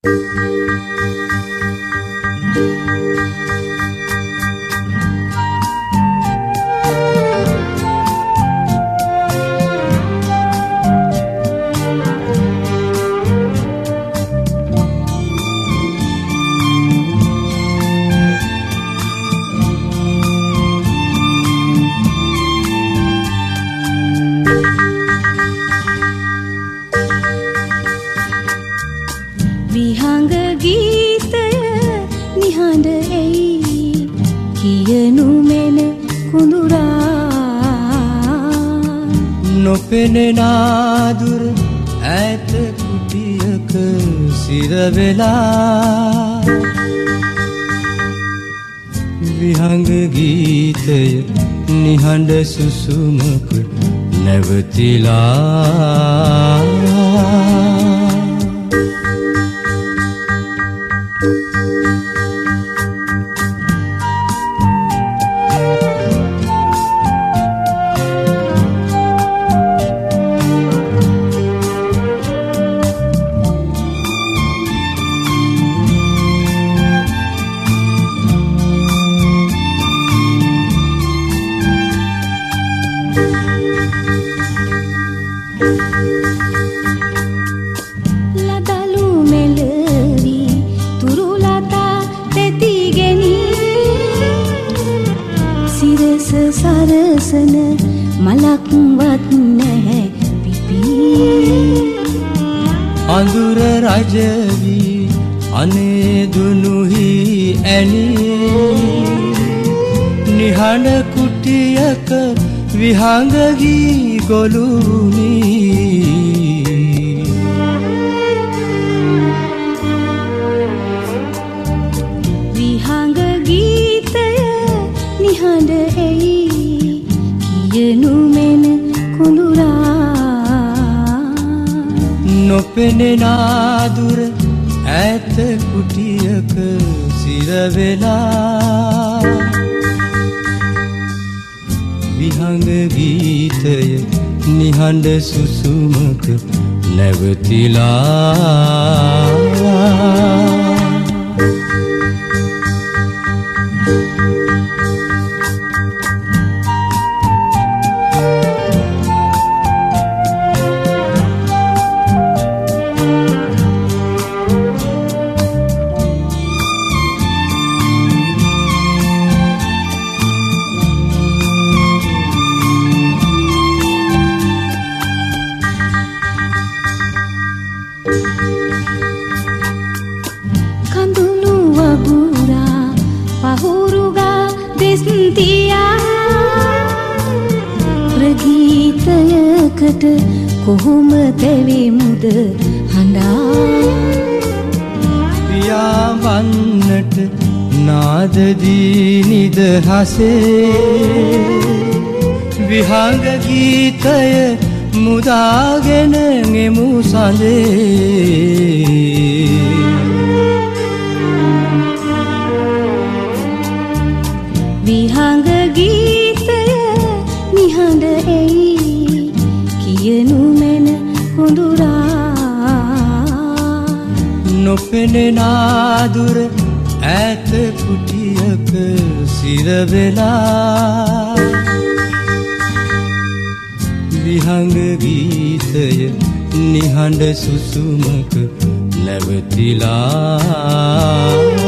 විහංග ගීතය නිහඬ එයි කියනු මෙන කුඳුරා නොපෙනෙන දුර ඈත කුටියක සිර වෙලා විහංග ගීතය නිහඬ සුසුමක නැවතිලා ලදලු මෙලවි තුරුලතා තෙතිගෙනි සිරස සරසන මලක්වත් නැහැ පිපි අඳුර රජවි අනේ දුනුහි ඇනී නිහඬ කුටියක විහංග ගී ගොළුනි විහංග ගීතය නිහඬ එයි කියනු මෙන කුඳුරා නොපෙනෙන දුර ඈත කුටියක සිර වෙලා විහංග ගීතය නිහඬ සුසුමක නැවතිලා කඳුළු වගුරා පහුරුගා දෙස්තියා ප්‍රගීතයකට කොහොම තෙවෙමුද හඬා පියාඹන්නට නාදදී නිදහසේ විහංග ගීතය මුදාගෙන ගෙමු සඳේ විහංග ගීතය නිහඬ එයි කියනු මෙන කුඳුරා නොපෙනෙන දුර ඈත කුටියක සිර වෙලා විහංග ගීතය නිහඬ සුසුමක නැවතිලා